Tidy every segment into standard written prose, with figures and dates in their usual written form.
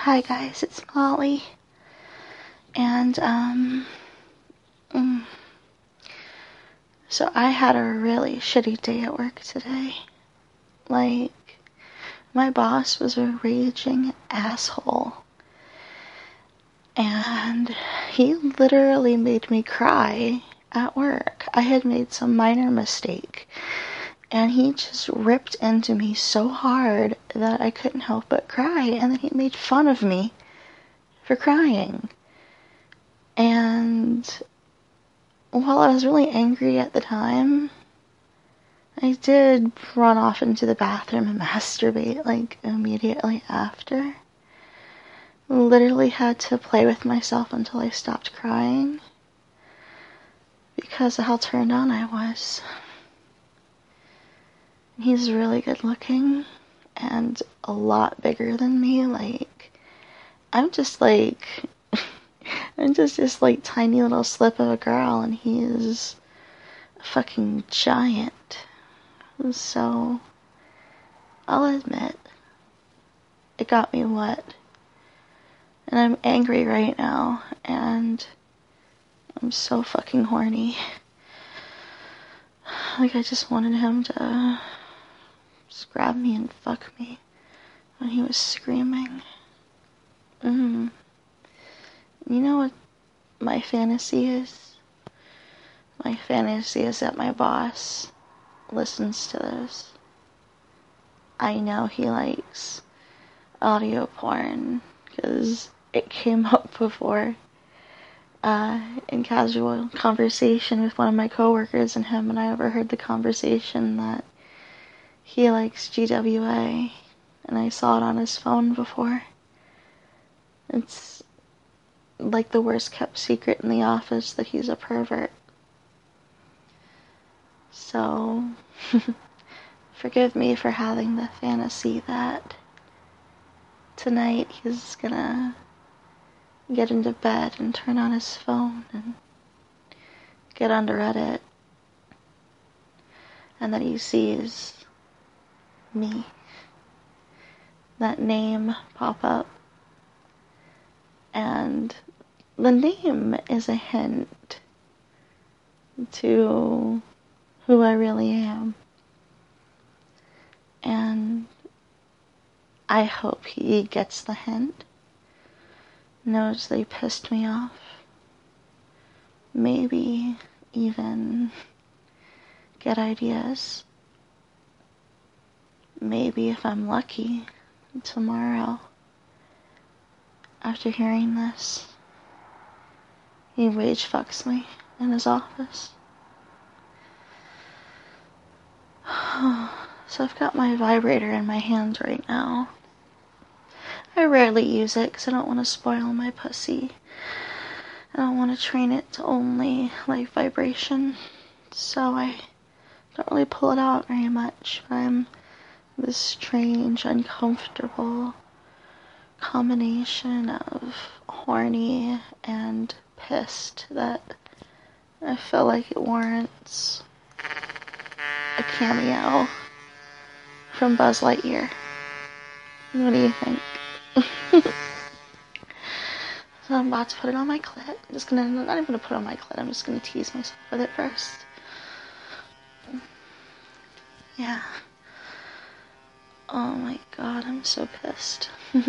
Hi guys, it's Molly, and so I had a really shitty day at work today. Like, my boss was a raging asshole, and he literally made me cry at work. I had made some minor mistake, and he just ripped into me so hard that I couldn't help but cry, and then he made fun of me for crying. And while I was really angry at the time, I did run off into the bathroom and masturbate, like, immediately after. Literally had to play with myself until I stopped crying because of how turned on I was. He's really good looking and a lot bigger than me. Like, I'm just like I'm just this like tiny little slip of a girl, and he's a fucking giant. So I'll admit, it got me wet. And I'm angry right now, and I'm so fucking horny. Like, I just wanted him to just grab me and fuck me when he was screaming. You know what my fantasy is? My fantasy is that my boss listens to this. I know he likes audio porn, because it came up before in casual conversation with one of my coworkers and him, and I overheard the conversation that he likes GWA, and I saw it on his phone before. It's like the worst kept secret in the office that he's a pervert. So, forgive me for having the fantasy that tonight he's gonna get into bed and turn on his phone and get on Reddit, and that he sees me, that name pop up, and the name is a hint to who I really am, and I hope he gets the hint, knows they pissed me off, maybe even get ideas. Maybe if I'm lucky, tomorrow, after hearing this, he rage fucks me in his office. So I've got my vibrator in my hand right now. I rarely use it because I don't want to spoil my pussy. I don't want to train it to only like vibration, so I don't really pull it out very much. But I'm this strange, uncomfortable combination of horny and pissed that I feel like it warrants a cameo from Buzz Lightyear. What do you think? So I'm about to put it on my clit. I'm just gonna, not even gonna put it on my clit, I'm just gonna tease myself with it first. Yeah. Oh my god, I'm so pissed.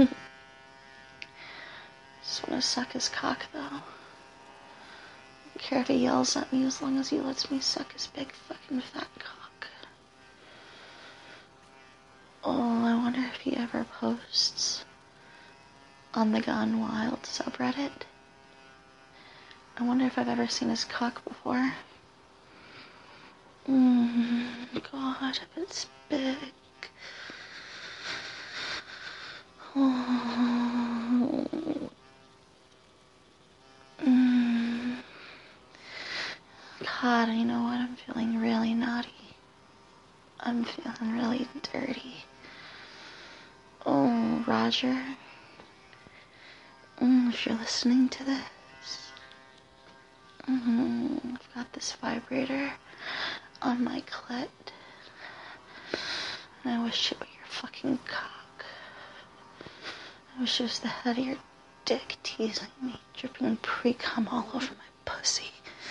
Just wanna suck his cock though. I don't care if he yells at me as long as he lets me suck his big fucking fat cock. Oh, I wonder if he ever posts on the Gone Wild subreddit. I wonder if I've ever seen his cock before. God, if it's big. Oh. God, you know what? I'm feeling really naughty. I'm feeling really dirty. Oh, Roger. If you're listening to this, I've got this vibrator on my clit, and I wish it were your fucking cock. I wish it was the head of your dick teasing me, dripping pre-cum all over my pussy.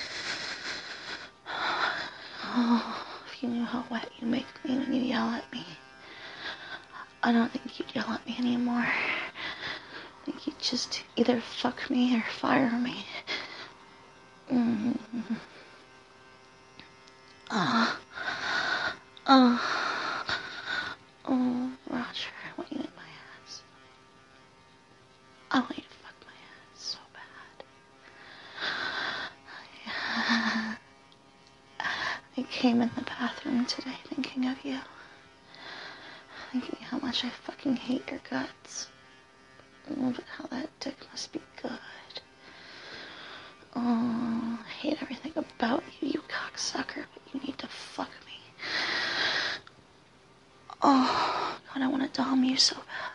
Oh, if you knew how wet you make me when you yell at me. I don't think you'd yell at me anymore. I think you'd just either fuck me or fire me. Oh, Roger, I want you in my ass. I want you to fuck my ass so bad. I came in the bathroom today thinking of you. Thinking how much I fucking hate your guts. Oh, but how that dick must be good. Oh, I hate everything about you, you cocksucker, but you need to fuck me. Oh, God, I want to dom you so bad.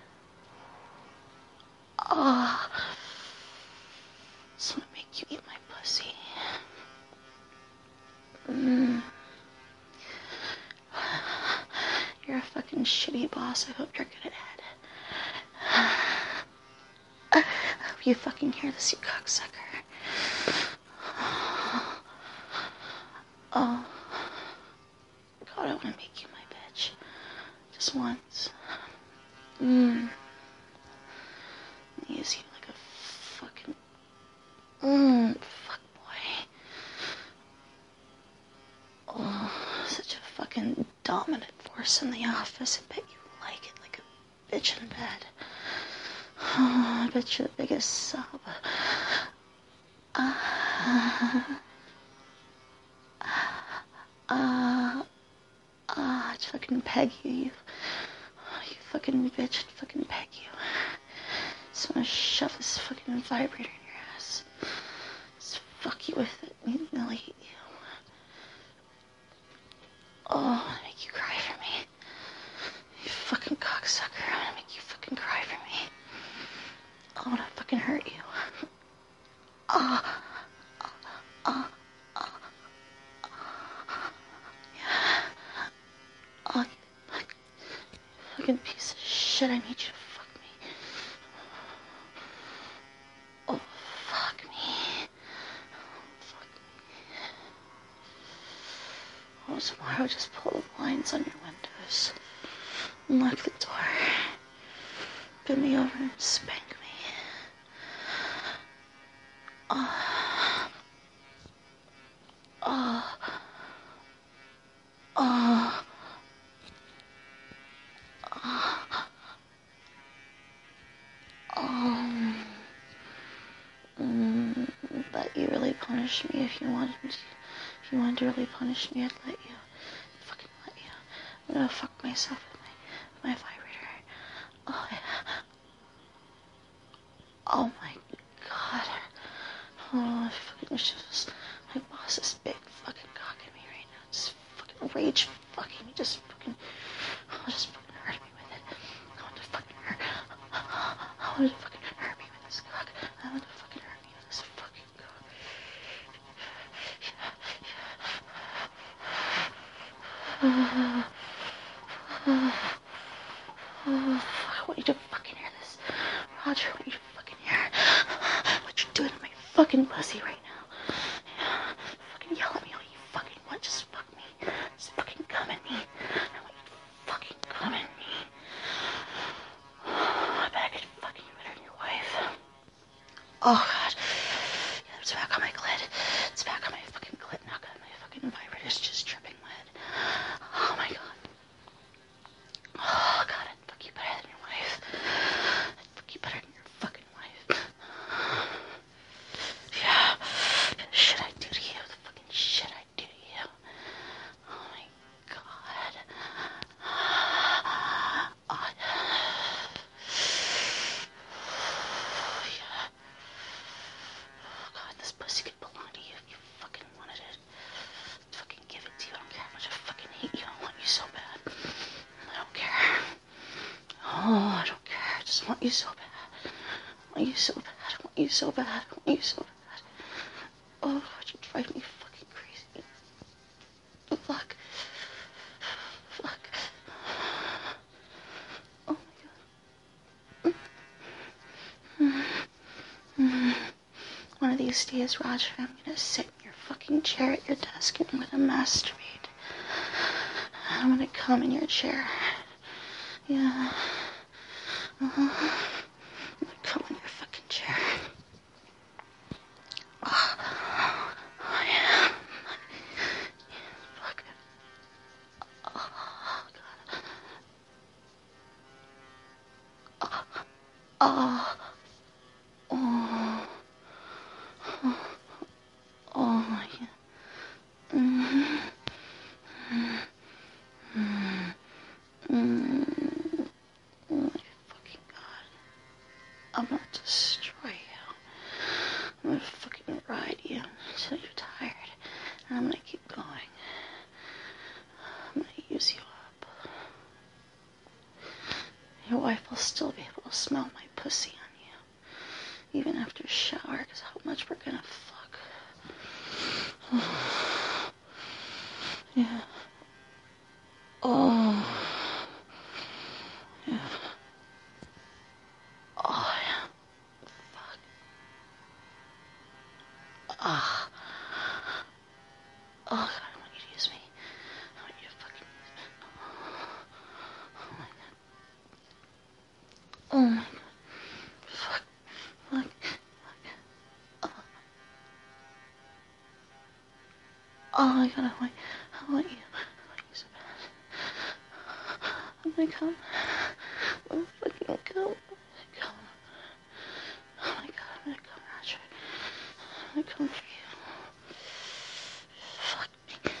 Oh, I just want to make you eat my pussy. You're a fucking shitty boss. I hope you're good at it. I hope you fucking hear this, you cocksucker. Oh, God, I want to make you my bitch. Just once. Use you like a fucking... fuck boy. Oh, such a fucking dominant force in the office. I bet you like it like a bitch in bed. Oh, I bet you're the biggest sub. I'd fucking peg you, you fucking bitch, I'd fucking peg you. Just wanna shove this fucking vibrator in your ass. Just fuck you with it and humiliate you. Oh, I wanna make you cry for me. You fucking cocksucker, I wanna make you fucking cry for me. I wanna fucking hurt you. Oh, fucking piece of shit, I need you to fuck me. Oh, fuck me. Fuck me. Oh, tomorrow just pull the blinds on your windows. Lock the door. Bend me over and spank me. Let you really punish me if you wanted to. If you wanted to really punish me, I'd let you. I'd fucking let you. I'm gonna fuck myself with my vibrator. Oh, yeah. Oh my God. Oh, I fucking shoves my boss's big fucking cock in me right now. Just fucking rage fucking me. Just fucking hurt me with it. I want to fucking hurt. I want to fucking hurt me with this cock. I want to fucking hurt me with this fucking cock. I want you to fucking hear this. Roger, I want you to fucking hear what you're doing to my fucking pussy right now. Yeah. Fucking yell at me all you fucking want. Just fuck me. Just fucking come at me. I want you to fucking come at me. I bet I could fucking you better than your wife. Oh, God. Yeah, it's back on my clit. It's back on my fucking clit. Now God, my fucking vibrator's just dripping wet. Oh, my God. Oh, God, I'd fuck you better than your wife. I'd fuck you better than your fucking wife. Yeah. The shit I do to you. The fucking shit I do to you. Oh, my God. Oh, yeah. Oh, God, this pussy could belong to you if you fucking wanted it. I'd fucking give it to you. I don't care how much I fucking hate you. I want you so bad. I don't care. Oh, I don't care. I just want you so bad. I want you so bad. I want you so bad. I want you so bad. Oh, God, you drive me fucking crazy. Fuck. Fuck. Oh, my God. these days, Roger, I'm gonna sit in your fucking chair at your desk and I'm gonna masturbate. I'm gonna come in your chair. Yeah. I'm gonna come in your fucking chair. Oh, yeah. Fuck it. Oh, God. Oh. Oh. Oh, my God. Oh, my fucking God. I'm gonna destroy you. I'm gonna fucking ride you until you're tired. And I'm gonna keep going. I'm gonna use you up. Your wife will still be able to smell my pussy on you. Even after a shower, because how much we're gonna fuck. Yeah. Oh. Yeah. Oh, yeah. Fuck. Ah. Oh, God, I want you to use me. I want you to fucking use me. Oh, my God. Oh, my God. Fuck. Fuck. Fuck. Oh, my God, I want you so bad. I'm gonna come. I'm fucking come. Come. Oh, my God, I'm gonna come, Roger. I'm gonna come for you. Fuck me.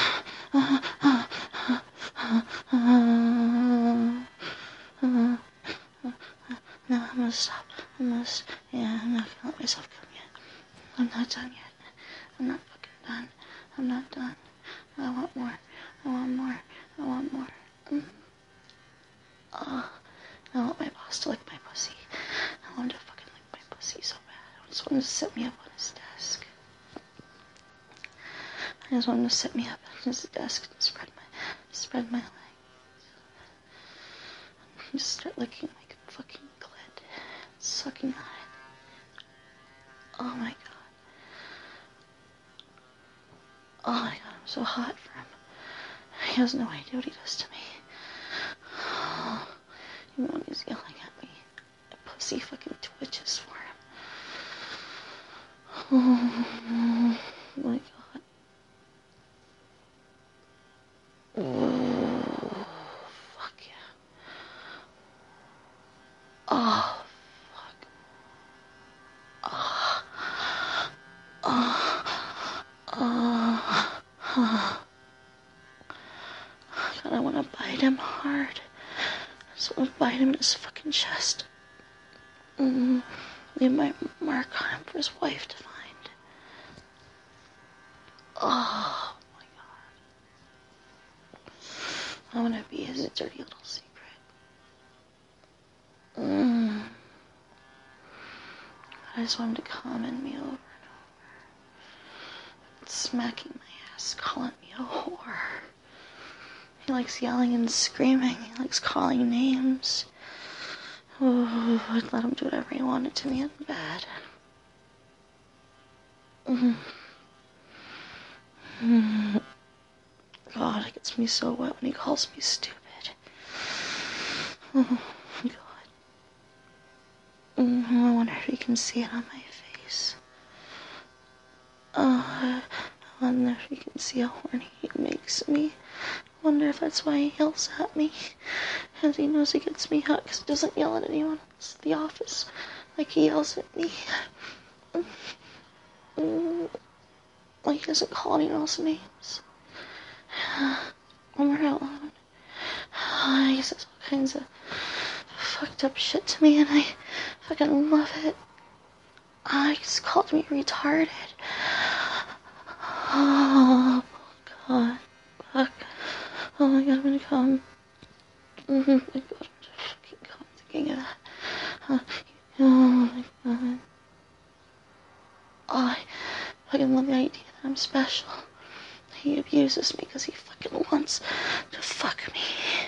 No, I'm gonna stop. I'm not gonna let myself come yet. I'm not done yet. I'm not fucking done. I'm not done. I want more. I want more. I want more. I want my boss to lick my pussy. I want him to fucking lick my pussy so bad. I just want him to sit me up on his desk. I just want him to sit me up on his desk and spread my legs. And just start licking my fucking clit. Sucking on it. Oh my God. Oh my God, I'm so hot for him. He has no idea what he does to me. Even when he's yelling at me, my pussy fucking twitches for him. Oh my God. Oh, fuck yeah. Oh, fuck. Oh, oh, oh, oh. God, I want to bite him hard. I just want to bite him in his fucking chest. Leave my mark on him for his wife to find. Oh my God. I want to be his dirty little secret. I just want him to comment me over and over. Smacking my ass, calling me a whore. He likes yelling and screaming. He likes calling names. Oh, I'd let him do whatever he wanted to me in bed. God, it gets me so wet when he calls me stupid. Oh, God. I wonder if he can see it on my face. I wonder if he can see how horny he makes me. I wonder if that's why he yells at me. Because he knows he gets me hot because he doesn't yell at anyone else at the office like he yells at me. Like he doesn't call anyone else names. When we're out loud, he says all kinds of fucked up shit to me and I fucking love it. He's called me retarded. Oh, God. Fuck. Oh my God, I'm gonna come. Oh my God, I'm just fucking come thinking of that. Oh my God. I fucking love the idea that I'm special. He abuses me because he fucking wants to fuck me.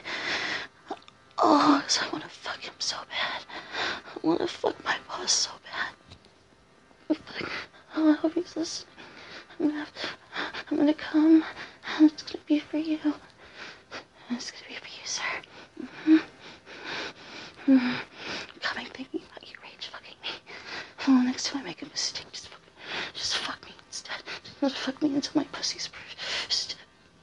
Oh, because I want to fuck him so bad. I want to fuck my boss so bad. Oh, I hope he's listening. I'm gonna come, and it's gonna be for you. It's gonna be for you, sir. I'm coming thinking about you rage fucking me. Oh, next time I make a mistake, just fuck me instead. Just fuck me until my pussy's bruised.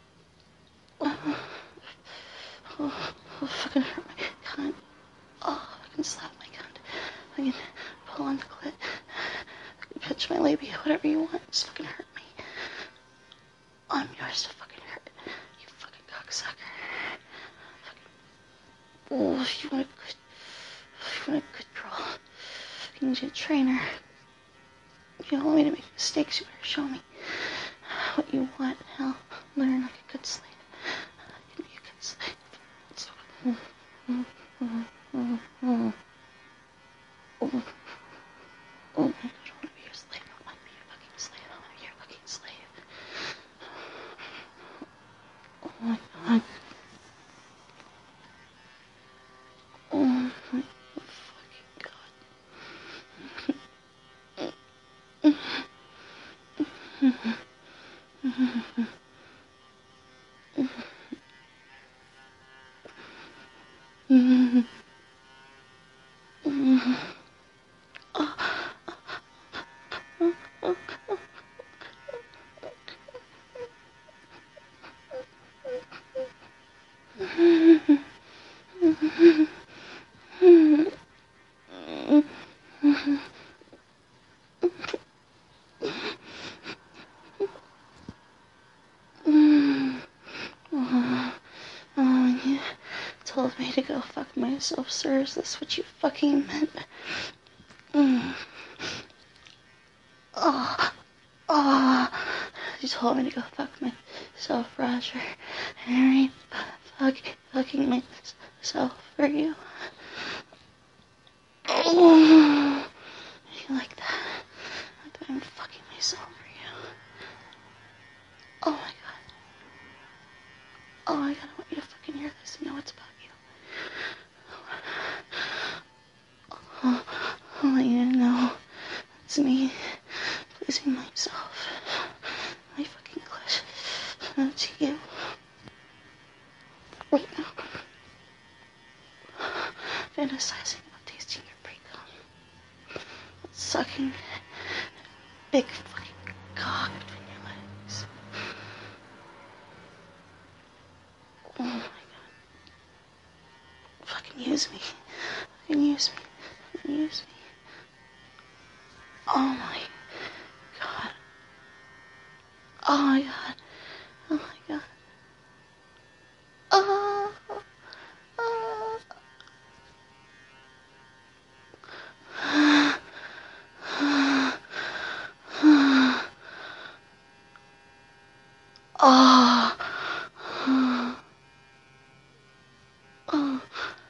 Oh, fucking hurt my cunt. Oh, I can slap my cunt. I can pull on the clit. I can pinch my labia, whatever you want. Just fucking hurt me. I'm yours to fucking hurt. You fucking cocksucker. Oh, if you want a good girl, you need a trainer. If you don't want me to make mistakes, you better show me what you want. I'll learn like a good slave. I can be a good slave. Oh my god, I want to be your slave. I want to be your fucking slave. I want to be your fucking slave. Oh my god. Oh my fucking god. Oh, you told me to go fuck myself, sir. Is this what you fucking meant? Oh, you told me to go fuck myself, Roger. I fucking myself for you. Oh, you like that? I'm fucking myself for you. Oh my god. Oh my god, I want you to fucking hear this and know it's about you. Oh, I want you to know it's me pleasing myself. My fucking pleasure to you. Right now. Fantasizing about tasting your pre-cum. Sucking big fucking cock between your legs. Oh my god. Fucking use me. Fucking use me. Fucking use me. Oh my god. Oh my god. Oh my god. Oh. Oh. Oh. Oh.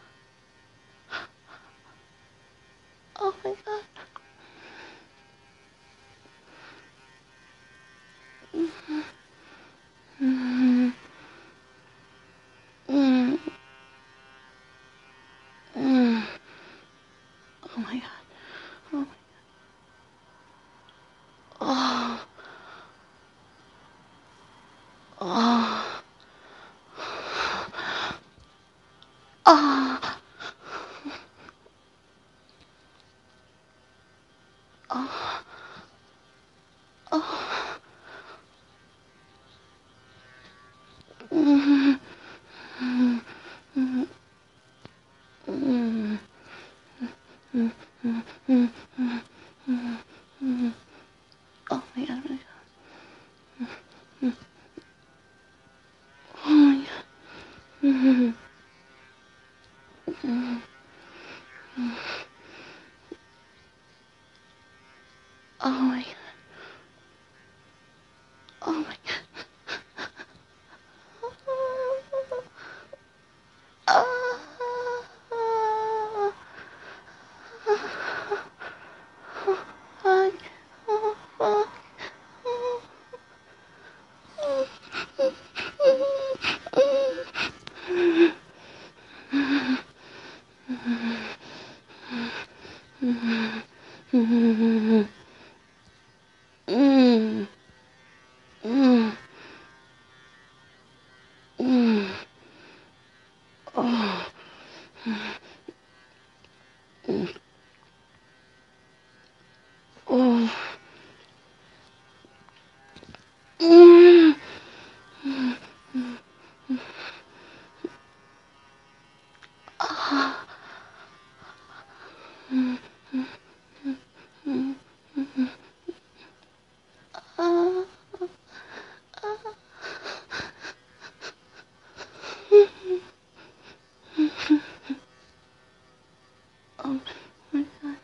Oh my god. Mm. Mm. Mm. Oh my god. Oh my god. Oh. Oh. Oh. Oh. Oh. Mm. Mm. Mm. Mm. Mm. Mm. Mm. Mm. Oh my god, oh my god. Mm. Oh my god. Mm. Mm. Mm. Oh my god. Oh my god. Oh. Fuck. Oh, fuck. Oh. Oh my god.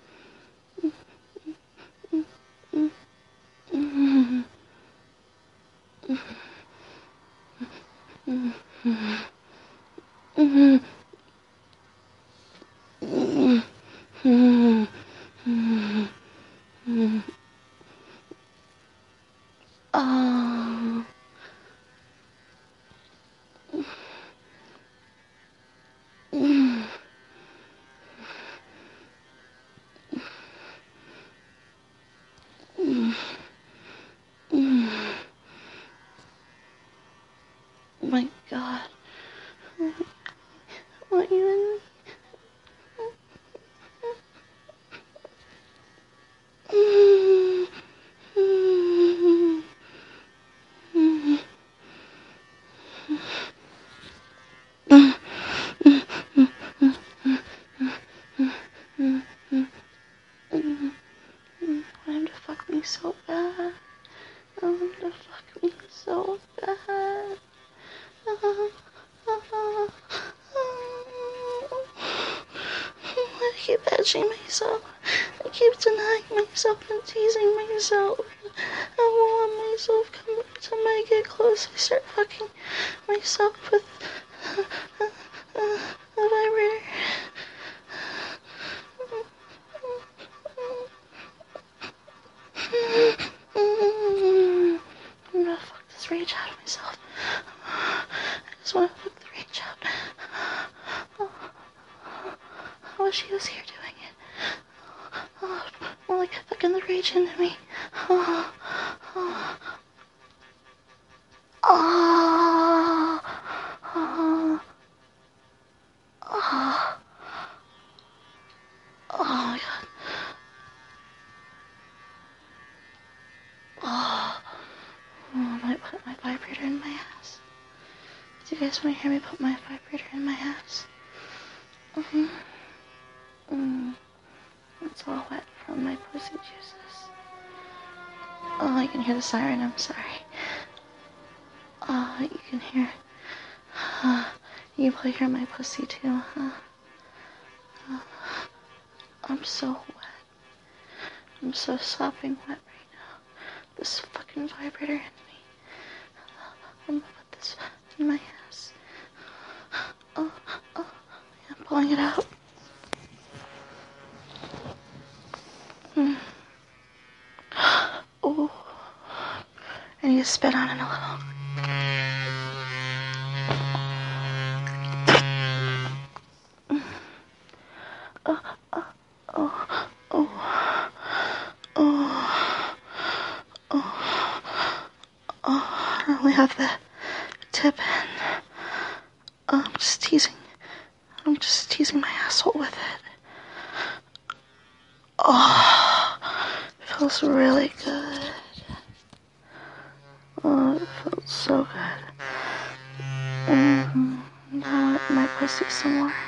Oh. Oh my god. What you in? Want him to fuck me so bad. I want him to fuck me so bad. I keep edging myself. I keep denying myself and teasing myself. I won't let myself come up to my get close. I start fucking myself with a vibrator. I'm gonna fuck this rage out of myself. I just wanna fuck the rage out. I wish he was here doing it. More like fucking the rage into me. Oh. Oh my god. Oh. I might put my vibrator in my ass. Do you guys want to hear me put my vibrator in my ass? It's all wet from my pussy juices. Oh, I can hear the siren, I'm sorry. Oh, you can hear. You probably hear my pussy too, huh? I'm so wet. I'm so sopping wet right now. This fucking vibrator in me. I'm gonna put this in my ass. Oh, yeah, I'm pulling it out. Oh, I need to spit on it a little. I only have the tip in. I'm just teasing my asshole with it. Oh, it feels really good. Oh, it feels so good. Now my pussy some more.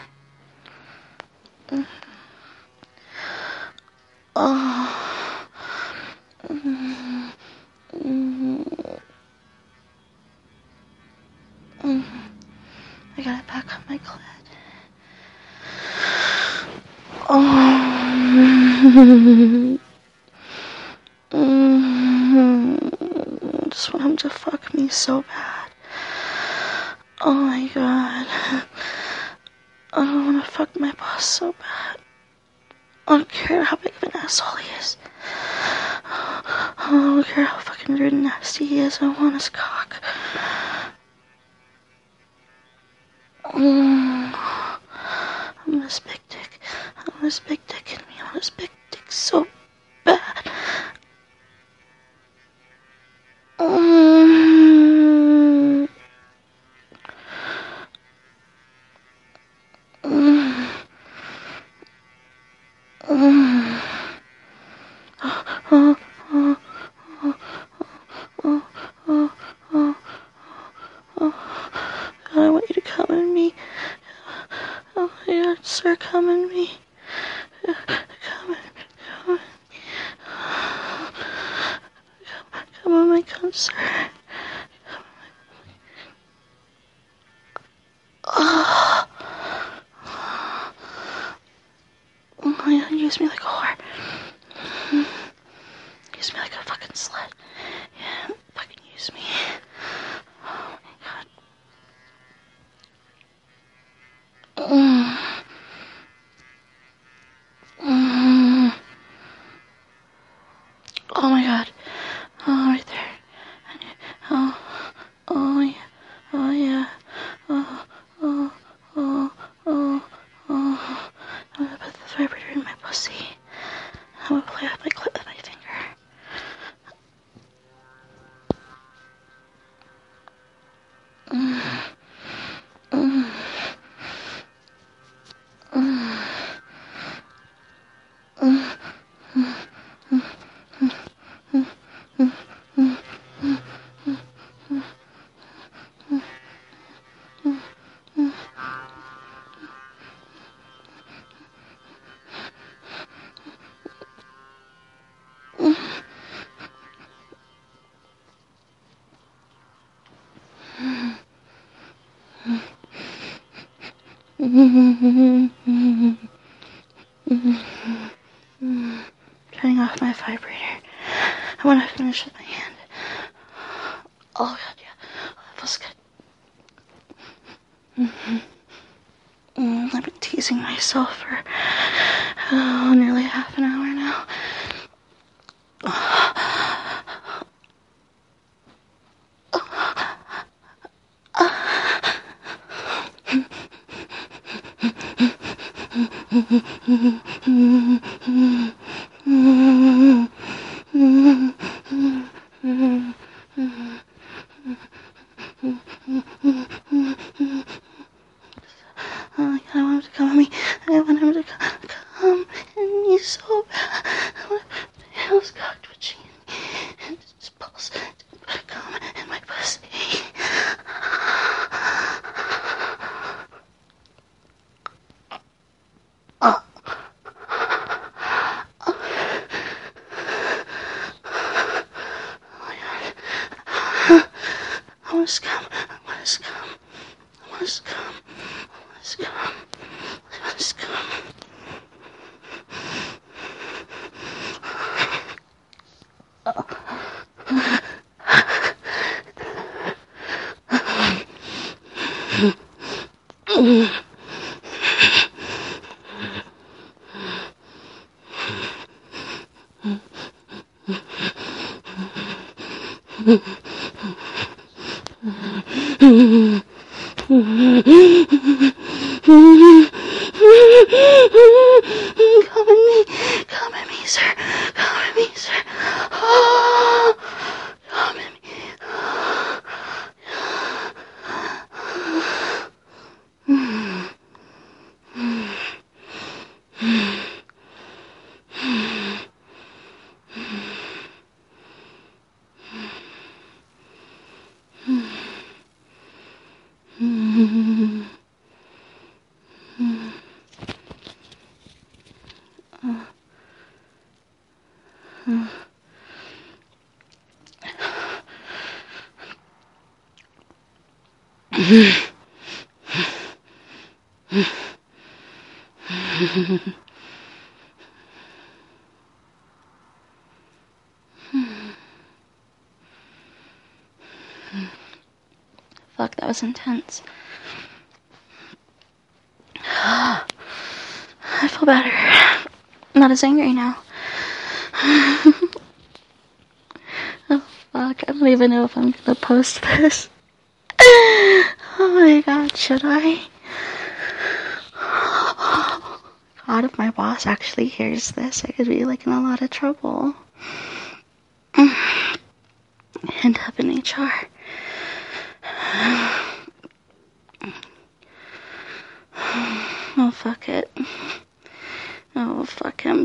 Oh. I gotta back up my clit. I just want him to fuck me so bad. Oh my god. I want to fuck my boss so bad. I don't care how big of an asshole he is. I don't care how fucking rude and nasty he is. I want his cock. I want his big dick. I want his big dick in me. I want his big dick so bad. God, I want you to come in me. Oh my God, sir, come in me. Come in me. Come on, my God, sir. Oh my God, use me like a whore. Use me like a fucking slut. Yeah, fucking use me. Oh my God. Oh my God. Oh, right there. Oh, oh yeah. Oh yeah. Oh, oh, oh, oh, oh. I'm gonna put the vibrator in my pussy. I'm gonna play with my clit with my finger. Turning off my vibrator. I want to finish with my hand. Oh God, yeah. Oh, that feels good. I've been teasing myself for nearly half an hour now. I want him to come at me. I want him to come at me so bad. I want the hell's cock twitching and just pulse to come in my pussy. Oh. I want to scum. I want to scum. I want to scum. I want to scum. I want to scum. Come at me, sir. Come at me, sir. Oh, come at me. Fuck, that was intense. I feel better. I'm not as angry now. Oh fuck, I don't even know if I'm gonna post this. Oh my God, should I? God, if my boss actually hears this, I could be like in a lot of trouble. End up in HR. Oh, fuck it. Oh, fuck him.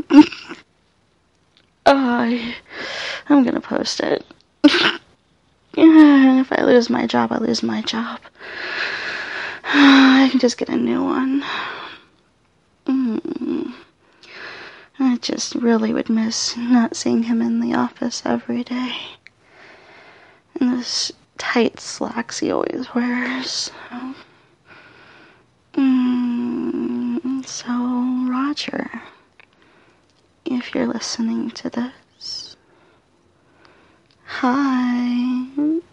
I'm gonna post it. If I lose my job, I lose my job. I can just get a new one. I just really would miss not seeing him in the office every day. And those tight slacks he always wears. So, Roger, if you're listening to this, hi.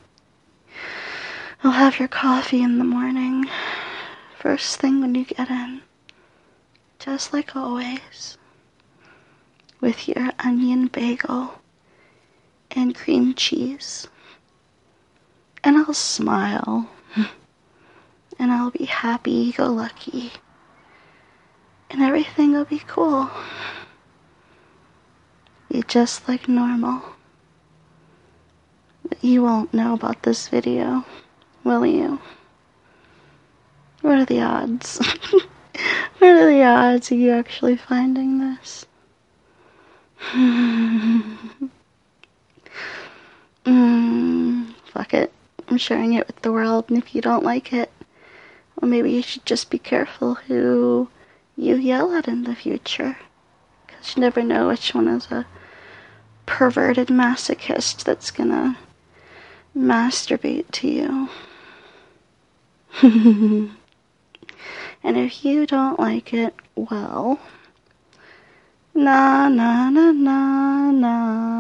I'll have your coffee in the morning, first thing when you get in, just like always, with your onion bagel and cream cheese. And I'll smile, and I'll be happy-go-lucky, and everything will be cool. Be just like normal. But you won't know about this video, will you? What are the odds? What are the odds of you actually finding this? Fuck it. I'm sharing it with the world, and if you don't like it, well, maybe you should just be careful who you yell at in the future. Because you never know which one is a perverted masochist that's gonna masturbate to you. And if you don't like it, well, na na na na na.